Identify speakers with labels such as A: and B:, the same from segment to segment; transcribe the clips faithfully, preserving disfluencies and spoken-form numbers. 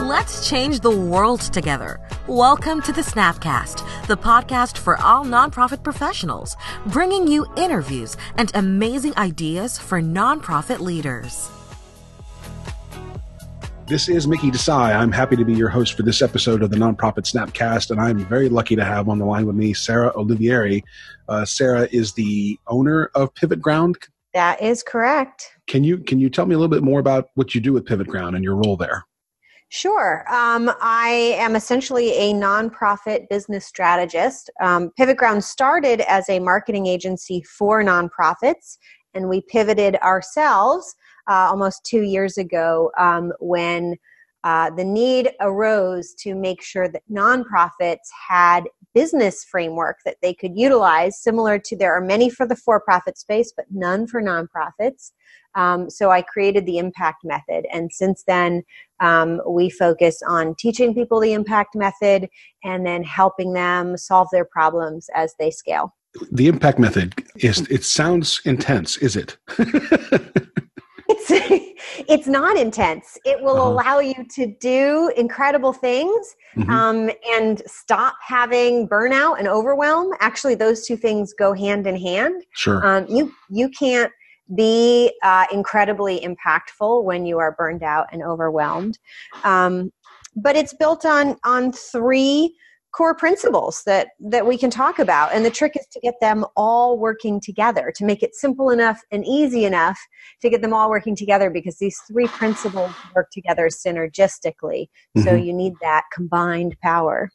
A: Let's change the world together. Welcome to the Snapcast, the podcast for all nonprofit professionals, bringing you interviews and amazing ideas for nonprofit leaders.
B: This is Mickey Desai. I'm happy to be your host for this episode of the Nonprofit Snapcast, and I'm very lucky to have on the line with me Sarah Olivieri. Uh, Sarah is the owner of Pivot Ground.
C: That is correct.
B: Can you can you tell me a little bit more about what you do with Pivot Ground and your role there?
C: Sure. Um, I am essentially a nonprofit business strategist. Um, Pivot Ground started as a marketing agency for nonprofits, and we pivoted ourselves Uh, almost two years ago um, when uh, the need arose to make sure that nonprofits had business framework that they could utilize, similar to there are many for the for-profit space, but none for nonprofits. Um, so I created the impact method. And since then, um, we focus on teaching people the impact method and then helping them solve their problems as they scale.
B: The impact method, is it sounds intense, is it?
C: It's it's not intense. It will uh-huh. allow you to do incredible things mm-hmm. um, and stop having burnout and overwhelm. Actually, those two things go hand in hand.
B: Sure.
C: Um, you you can't be uh, incredibly impactful when you are burned out and overwhelmed. Um, but it's built on on three core principles that, that we can talk about. And the trick is to get them all working together, to make it simple enough and easy enough to get them all working together, because these three principles work together synergistically. Mm-hmm. So you need that combined power.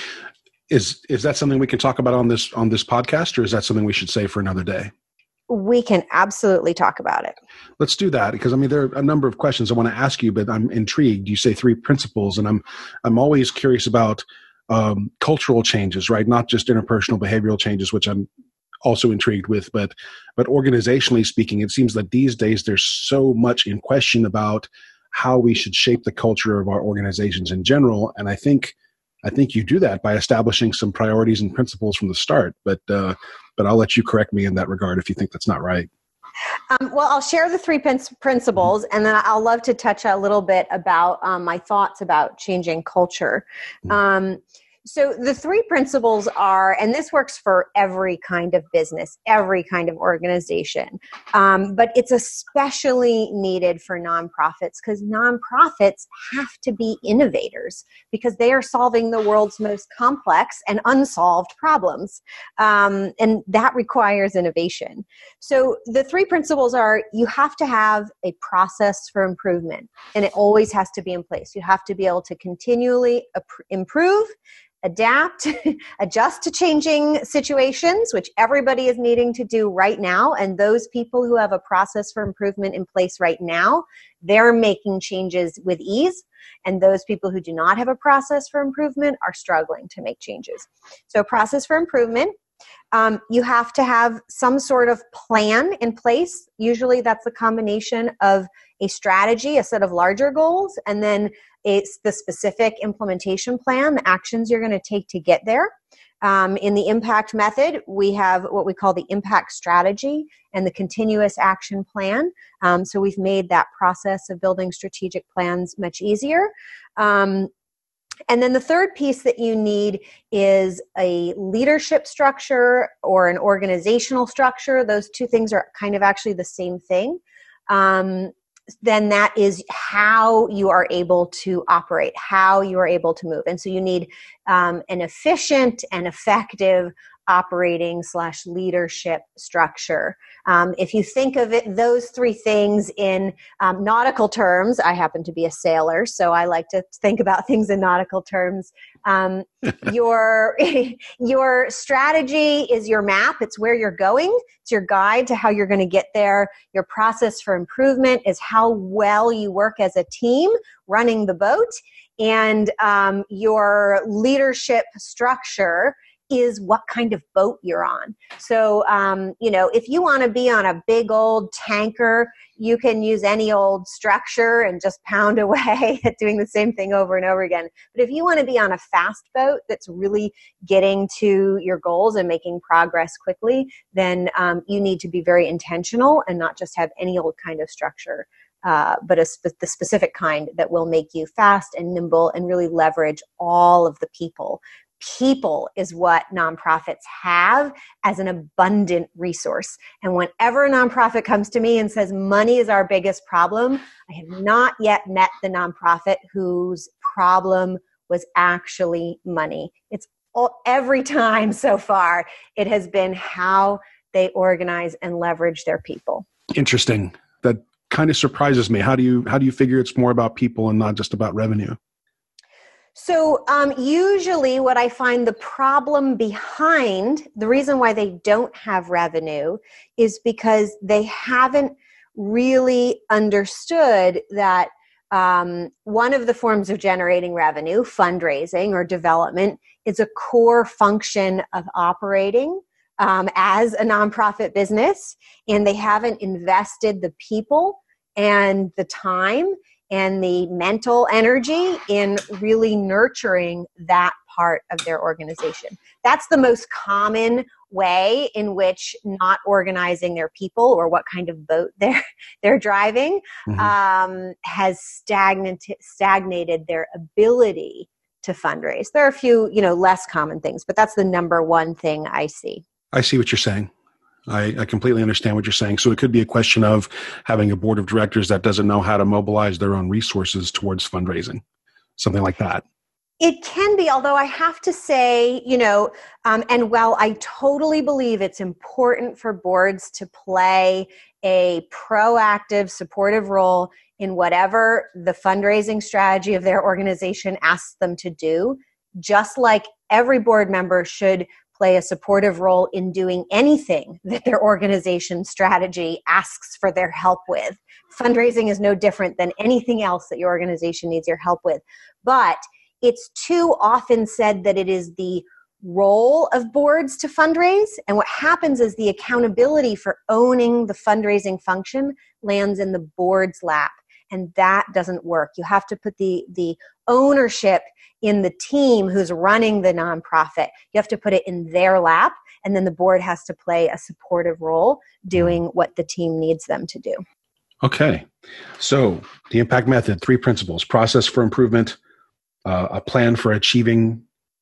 B: Is is that something we can talk about on this on this podcast, or is that something we should save for another day?
C: We can absolutely talk about it.
B: Let's do that, because I mean there are a number of questions I want to ask you, but I'm intrigued. You say three principles, and I'm I'm always curious about Um, cultural changes, right? Not just interpersonal behavioral changes, which I'm also intrigued with, but but organizationally speaking, it seems that these days there's so much in question about how we should shape the culture of our organizations in general. And I think I think you do that by establishing some priorities and principles from the start. But uh, but I'll let you correct me in that regard if you think that's not right.
C: Um, well, I'll share the three prin- principles, and then I'll love to touch a little bit about um, my thoughts about changing culture. Um, so the three principles are, and this works for every kind of business, every kind of organization, um, but it's especially needed for nonprofits, because nonprofits have to be innovators, because they are solving the world's most complex and unsolved problems, um, and that requires innovation. So the three principles are: you have to have a process for improvement, and it always has to be in place. You have to be able to continually ap- improve, adapt, adjust to changing situations, which everybody is needing to do right now. And those people who have a process for improvement in place right now, they're making changes with ease. And those people who do not have a process for improvement are struggling to make changes. So process for improvement. Um, you have to have some sort of plan in place. Usually that's a combination of a strategy, a set of larger goals, and then it's the specific implementation plan, the actions you're going to take to get there. Um, in the impact method, we have what we call the impact strategy and the continuous action plan. Um, so we've made that process of building strategic plans much easier. Um, And then the third piece that you need is a leadership structure or an organizational structure. Those two things are kind of actually the same thing. Um, then that is how you are able to operate, how you are able to move. And so you need um, an efficient and effective operating slash leadership structure. Um, if you think of it, those three things in um, nautical terms, I happen to be a sailor, so I like to think about things in nautical terms. Um, your, your strategy is your map. It's where you're going. It's your guide to how you're going to get there. Your process for improvement is how well you work as a team running the boat. And um, your leadership structure is what kind of boat you're on. So, um, you know, if you want to be on a big old tanker, you can use any old structure and just pound away at doing the same thing over and over again. But if you want to be on a fast boat that's really getting to your goals and making progress quickly, then um, you need to be very intentional and not just have any old kind of structure. uh, but a spe- the specific kind that will make you fast and nimble and really leverage all of the people. People is what nonprofits have as an abundant resource. And whenever a nonprofit comes to me and says money is our biggest problem, I have not yet met the nonprofit whose problem was actually money. It's all, every time so far, it has been how they organize and leverage their people.
B: Interesting. That kind of surprises me. How do you how do you figure it's more about people and not just about revenue?
C: So um, usually what I find the problem behind, the reason why they don't have revenue is because they haven't really understood that um, one of the forms of generating revenue, fundraising or development, is a core function of operating um, as a nonprofit business, and they haven't invested the people and the time and the mental energy in really nurturing that part of their organization. That's the most common way in which not organizing their people or what kind of boat they're they're driving mm-hmm. um, has stagnant, stagnated their ability to fundraise. There are a few, you know, less common things, but that's the number one thing I see.
B: I see what you're saying. I, I completely understand what you're saying. So it could be a question of having a board of directors that doesn't know how to mobilize their own resources towards fundraising, something like that.
C: It can be, although I have to say, you know, um, and while I totally believe it's important for boards to play a proactive, supportive role in whatever the fundraising strategy of their organization asks them to do, just like every board member should play a supportive role in doing anything that their organization strategy asks for their help with. Fundraising is no different than anything else that your organization needs your help with. But it's too often said that it is the role of boards to fundraise. And what happens is the accountability for owning the fundraising function lands in the board's lap. And that doesn't work. You have to put the, the ownership in the team who's running the nonprofit. You have to put it in their lap, and then the board has to play a supportive role doing what the team needs them to do.
B: Okay. So the impact method, three principles: process for improvement, uh, a plan for achieving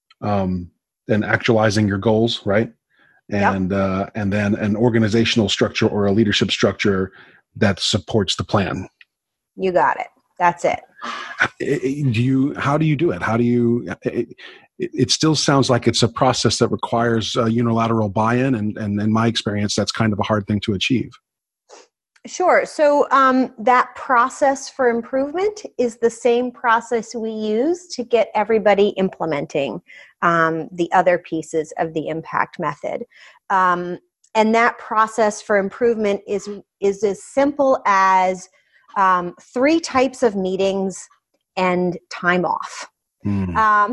B: um, and actualizing your goals, right? And yep. uh, and then an organizational structure or a leadership structure that supports the plan.
C: You got it. That's it.
B: Do you? How do you do it? How do you? It, it still sounds like it's a process that requires uh, unilateral buy-in, and, and in my experience, that's kind of a hard thing to achieve.
C: Sure. So um, that process for improvement is the same process we use to get everybody implementing um, the other pieces of the impact method. Um, and that process for improvement is is as simple as Um, three types of meetings and time off. Mm. Um,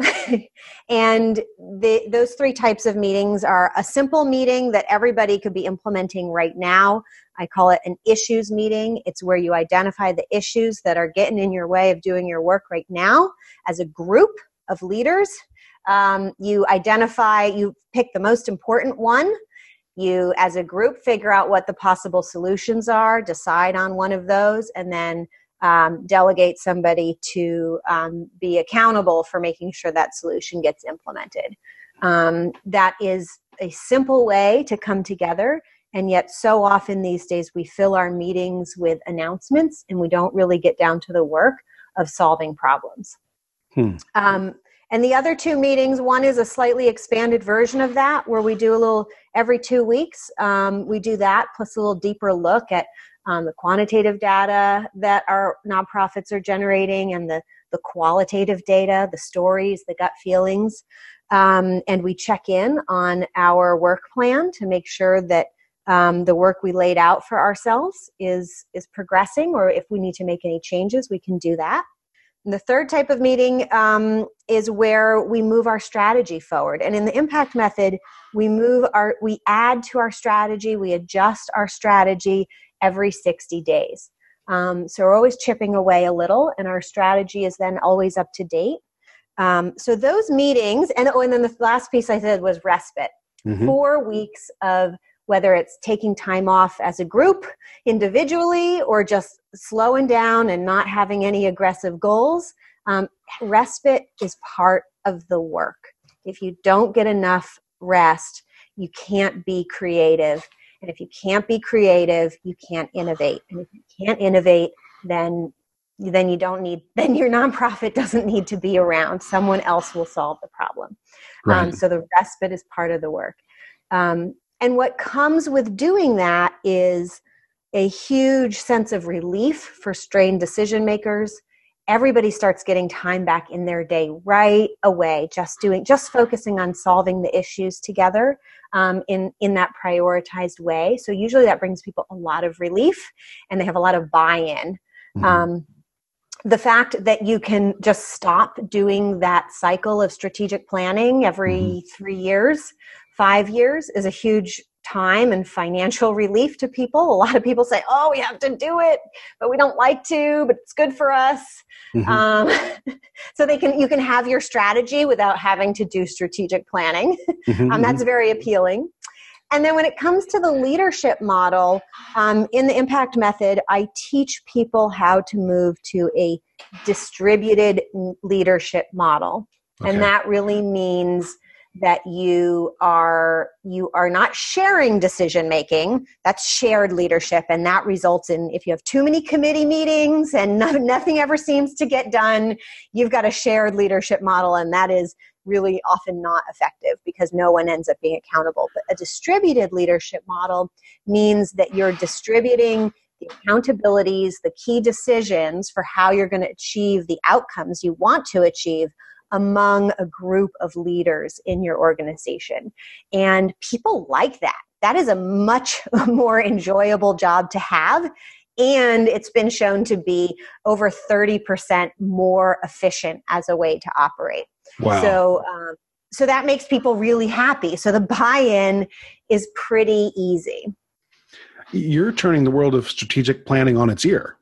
C: and the, those three types of meetings are a simple meeting that everybody could be implementing right now. I call it an issues meeting. It's where you identify the issues that are getting in your way of doing your work right now as a group of leaders. Um, you identify, you pick the most important one. You, as a group, figure out what the possible solutions are, decide on one of those, and then um, delegate somebody to um, be accountable for making sure that solution gets implemented. Um, that is a simple way to come together, and yet so often these days we fill our meetings with announcements, and we don't really get down to the work of solving problems. Hmm. Um, And the other two meetings, one is a slightly expanded version of that, where we do a little, every two weeks, um, we do that, plus a little deeper look at um, the quantitative data that our nonprofits are generating and the, the qualitative data, the stories, the gut feelings. Um, and we check in on our work plan to make sure that um, the work we laid out for ourselves is, is progressing, or if we need to make any changes, we can do that. And the third type of meeting um, is where we move our strategy forward. And in the impact method, we move our, we add to our strategy, we adjust our strategy every sixty days. Um, so we're always chipping away a little, and our strategy is then always up to date. Um, so those meetings, and, oh, and then the last piece I said was respite. Mm-hmm. Four weeks of whether it's taking time off as a group, individually, or just slowing down and not having any aggressive goals. Um, respite is part of the work. If you don't get enough rest, you can't be creative. And if you can't be creative, you can't innovate. And if you can't innovate, then then you don't need, then your nonprofit doesn't need to be around. Someone else will solve the problem.
B: Right.
C: Um, so the respite is part of the work. Um, and what comes with doing that is a huge sense of relief for strained decision makers. Everybody starts getting time back in their day right away, just doing, just focusing on solving the issues together um, in, in that prioritized way. So usually that brings people a lot of relief and they have a lot of buy-in. Mm-hmm. Um, the fact that you can just stop doing that cycle of strategic planning every mm-hmm. three years, five years is a huge time and financial relief to people. A lot of people say, oh, we have to do it, but we don't like to, but it's good for us. Mm-hmm. Um, so they can, you can have your strategy without having to do strategic planning. Mm-hmm. um, that's very appealing. And then when it comes to the leadership model, um, in the impact method, I teach people how to move to a distributed leadership model. Okay. And that really means that you are you are not sharing decision making. That's shared leadership, and that results in, if you have too many committee meetings and no, nothing ever seems to get done, you've got a shared leadership model, and that is really often not effective because no one ends up being accountable. But a distributed leadership model means that you're distributing the accountabilities, the key decisions for how you're going to achieve the outcomes you want to achieve among a group of leaders in your organization. And people like that. That is a much more enjoyable job to have. And it's been shown to be over thirty percent more efficient as a way to operate.
B: Wow.
C: So, um, so that makes people really happy. So the buy-in is pretty easy.
B: You're turning the world of strategic planning on its ear.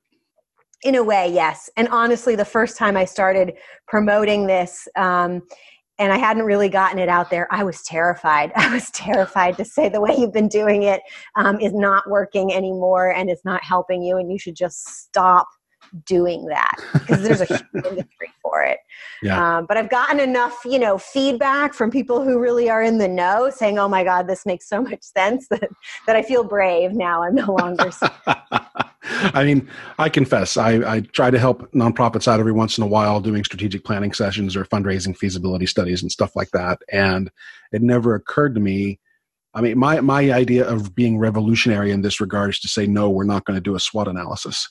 C: In a way, yes. And honestly, the first time I started promoting this, um, and I hadn't really gotten it out there, I was terrified. I was terrified to say the way you've been doing it um, is not working anymore and it's not helping you, and you should just stop doing that because there's a huge industry for it.
B: Yeah.
C: Um, but I've gotten enough, you know, feedback from people who really are in the know saying, oh my God, this makes so much sense that, that I feel brave now. I'm no longer.
B: I mean, I confess, I, I try to help nonprofits out every once in a while doing strategic planning sessions or fundraising feasibility studies and stuff like that. And it never occurred to me. I mean, my, my idea of being revolutionary in this regard is to say, no, we're not going to do a SWOT analysis.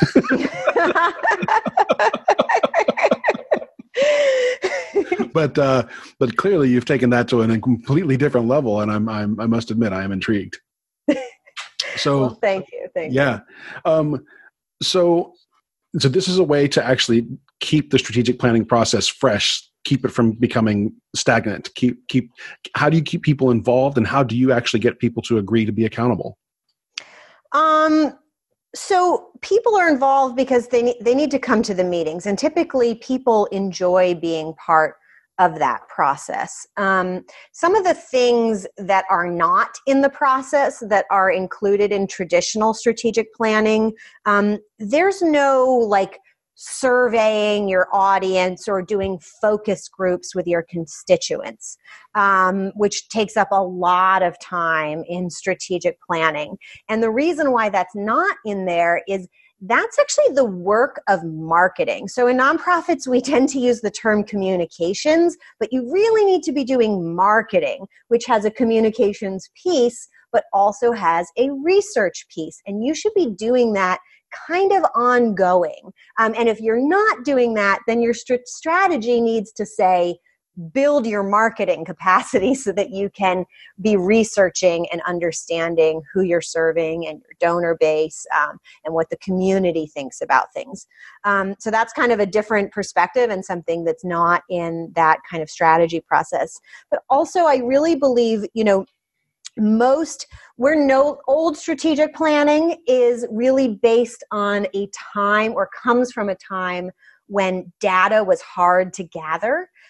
B: but uh, but clearly you've taken that to a completely different level, and I'm, I'm I must admit I am intrigued. So
C: well, thank you, thank
B: yeah.
C: you.
B: Um, so so this is a way to actually keep the strategic planning process fresh, keep it from becoming stagnant. Keep keep. How do you keep people involved, and how do you actually get people to agree to be accountable?
C: Um. So people are involved because they need, they need to come to the meetings, and typically people enjoy being part of that process. Um, some of the things that are not in the process that are included in traditional strategic planning, um, there's no like surveying your audience or doing focus groups with your constituents, um, which takes up a lot of time in strategic planning. And the reason why that's not in there is that's actually the work of marketing. So in nonprofits, we tend to use the term communications, but you really need to be doing marketing, which has a communications piece, but also has a research piece. And you should be doing that kind of ongoing. Um, and if you're not doing that, then your st- strategy needs to say, build your marketing capacity so that you can be researching and understanding who you're serving and your donor base um, and what the community thinks about things. Um, so that's kind of a different perspective and something that's not in that kind of strategy process. But also I really believe, you know, most, we're no old strategic planning is really based on a time or comes from a time when data was hard to gather.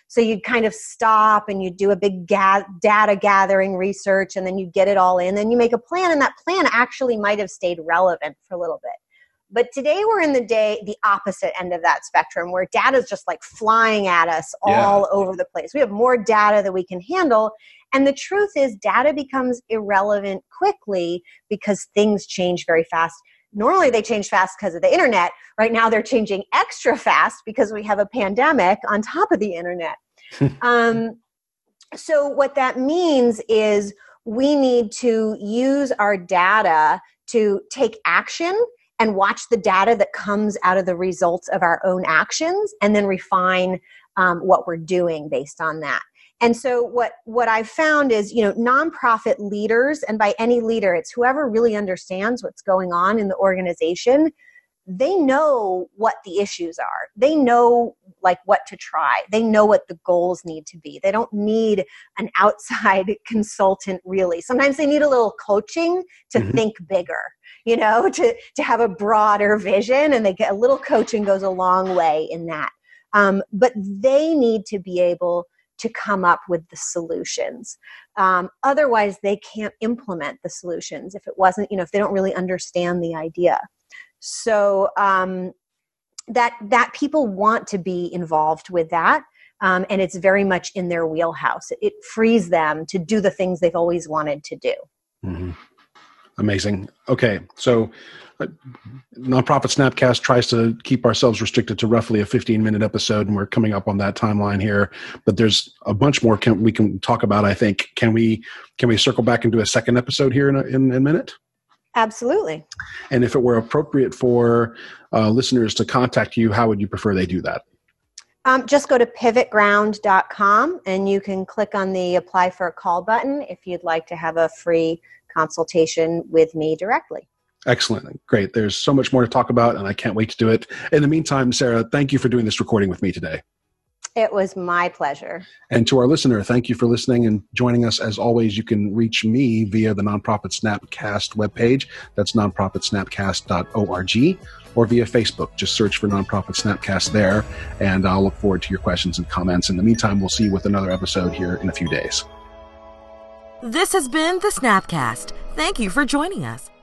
C: So you'd kind of stop and you'd do a big ga- data gathering research, and then you get it all in. Then you make a plan, and that plan actually might have stayed relevant for a little bit. But today we're in the day, the opposite end of that spectrum, where data is just like flying at us all yeah. over the place. We have more data than we can handle. And the truth is, data becomes irrelevant quickly because things change very fast. Normally they change fast because of the internet. Right now they're changing extra fast because we have a pandemic on top of the internet. um, so what that means is we need to use our data to take action and watch the data that comes out of the results of our own actions, and then refine um, what we're doing based on that. And so what, what I've found is, you know, nonprofit leaders, and by any leader, it's whoever really understands what's going on in the organization, they know what the issues are. They know like what to try. They know what the goals need to be. They don't need an outside consultant really. Sometimes they need a little coaching to mm-hmm. think bigger, you know, to, to have a broader vision, and they get a little coaching goes a long way in that. Um, but they need to be able to come up with the solutions. Um, otherwise, they can't implement the solutions if it wasn't, you know, if they don't really understand the idea. So um, that that people want to be involved with that, um, and it's very much in their wheelhouse. It, it frees them to do the things they've always wanted to do.
B: Mm-hmm. Amazing. Okay, so uh, Nonprofit Snapcast tries to keep ourselves restricted to roughly a fifteen-minute episode, and we're coming up on that timeline here. But there's a bunch more can, we can talk about, I think. Can we can we circle back and do a second episode here in a, in, in a minute?
C: Absolutely.
B: And if it were appropriate for uh, listeners to contact you, how would you prefer they do that?
C: Um, just go to pivot ground dot com, and you can click on the apply for a call button if you'd like to have a free consultation with me directly.
B: Excellent. Great. There's so much more to talk about, and I can't wait to do it. In the meantime, Sarah, thank you for doing this recording with me today.
C: It was my pleasure.
B: And to our listener, thank you for listening and joining us. As always, you can reach me via the Nonprofit Snapcast webpage. That's nonprofit snapcast dot org, or via Facebook. Just search for Nonprofit Snapcast there, and I'll look forward to your questions and comments. In the meantime, we'll see you with another episode here in a few days.
A: This has been the Snapcast. Thank you for joining us.